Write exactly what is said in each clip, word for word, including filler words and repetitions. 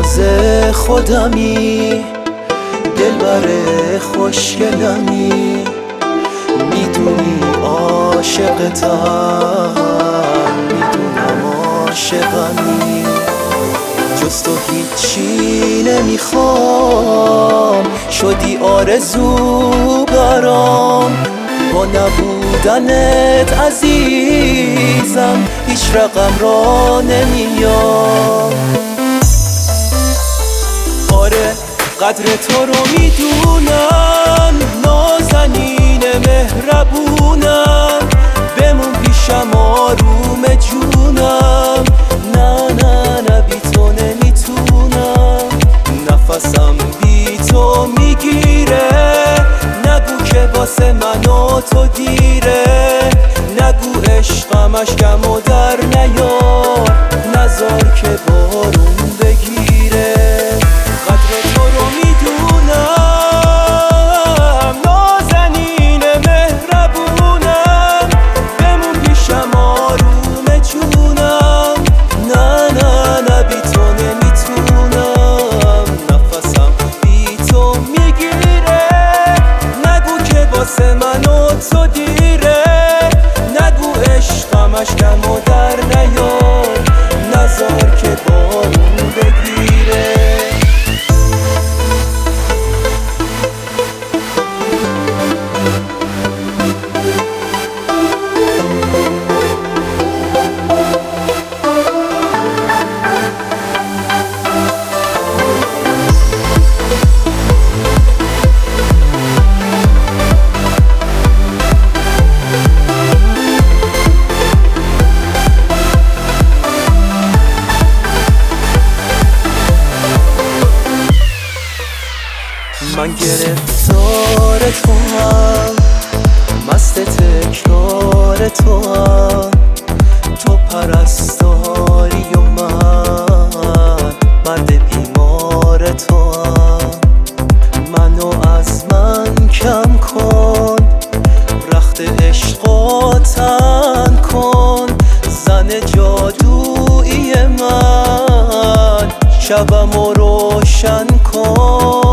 تازه خودمی، دلبر خوشگلمی، میدونی عاشقتم، میدونم عاشقمی، جز تو هیچی نمیخوام، شدی آرزو برام، با نبودنت عزیزم هیچ رقم را نمیام. آره قدر تو رو میدونم، نازنین مهربونم، بمون پیشم آروم جونم، نه نه نه بی تو نمیتونم، نفسم بی تو میگیره، نگو که واسه من و تو دیره، نگو عشقم اشکم و در نیار، نذار که بارون بگیره. قدر تو رو میدونم، نازنین مهربونم، بمون پیشم آروم جونم، نه نه نه بی تو نمیتونم، نفسم بی تو میگیره، نگو که واسه من و تو دیره، نگو عشقم اشکم و در نیار، نذار که بارون بگیره. من گرفتار تو هم، مست تکرار تو هم، تو پرستاری و من مرد بیمار تو هم، منو از من کم کن، رخت عشقا تن کن، زن جادویی من شبمو روشن کن.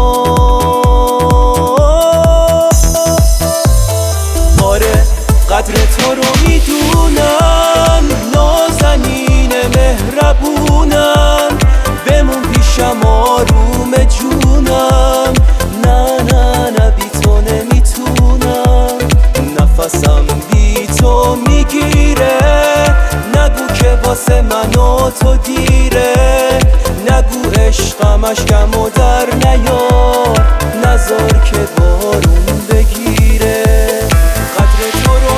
قدر تو رو میدونم، نازنین مهربونم، بمون پیشم آروم جونم، نه نه نه بی تو نمیتونم، نفسم بی تو میگیره، نگو که واسه من و تو دیره، نگو عشقم اشکم و در نیار، نذار که بارون بگیره. قدر تو رو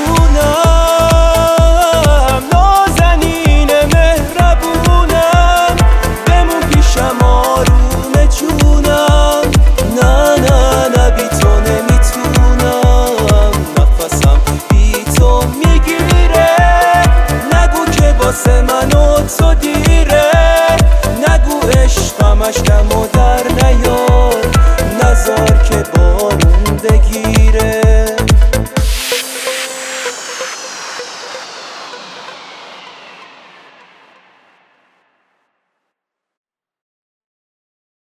میدونم، نازنین مهربونم، بمون پیشم آروم جونم، نه نه نه بی تو نمیتونم، نفسم بی تو میگیره، نگو که واسه من و تو دیره، نگو عشقم اشکم و در نیار، نذار که بارون بگیره.